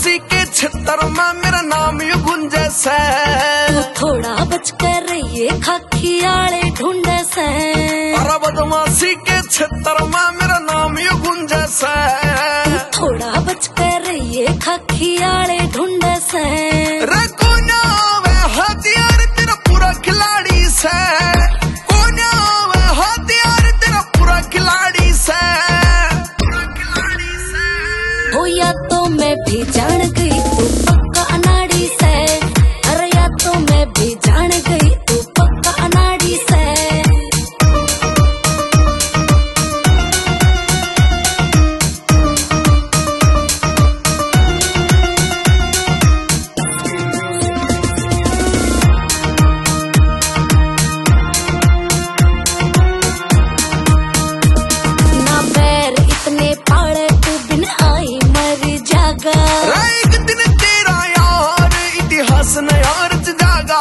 बदमाशी के क्षेत्र में मेरा नाम यू गुंजे से। थोड़ा बच कर रहिए खाकी आले ढूंढे से। अरे बदमाशी के क्षेत्र में मेरा नाम यू गुंजे से। थोड़ा बच कर रहिए खाकी आले ढूंढे से। रे कोन्या वे हथियार तेरा पूरा खिलाड़ी से। कोन्या वे हथियार तेरा पूरा खिलाड़ी से। हो या तो मैं भी जान गई तू पक्का अनाड़ी से। अरे या तो मैं भी जान गई तू पक्का अनाड़ी से। ना पैर इतने पाड़े तू बिन आई मर जागा। एक दिन तेरा यार इतिहास न यार जागा।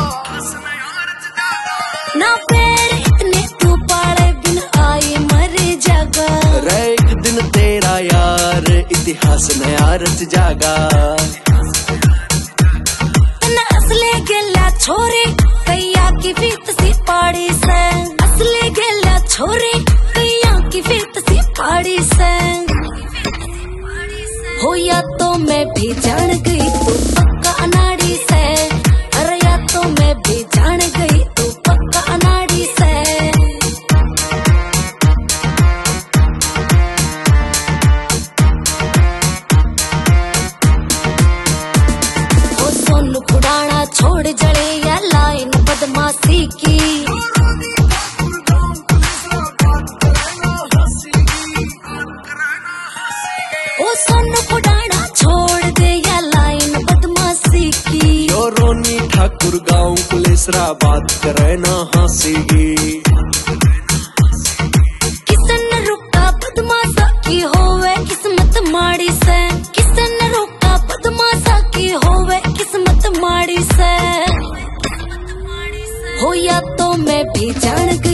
ना पैर इतने तू पाड़े बिन आई मर जागा। एक दिन तेरा यार इतिहास न यार जागा। तन असले गेला छोरे कैया की फीत सी पाड़ी से। असले गेला छोरे कैया की फीत सी पाड़ी से। हो या तो मैं भी जान गई तू पक्का अनाड़ी से। अरे या तो मैं भी जान गई तू पक्का अनाड़ी से। ओ सोनू खुड़ाना छोड़ जड़े या लाइन बदमाशी की। ओ सोनू खुड़ाना छोड़ दे या लाइन बदमाशी की। यो रोनी ठाकुर गाँव कुलेसरा बात करे ना हंसीगी। किसन रुका बदमाशा की होवे किस्मत माड़ी से। किसन रुका बदमाशा की होवे किस्मत माड़ी से। हो या तो मैं भी जान गई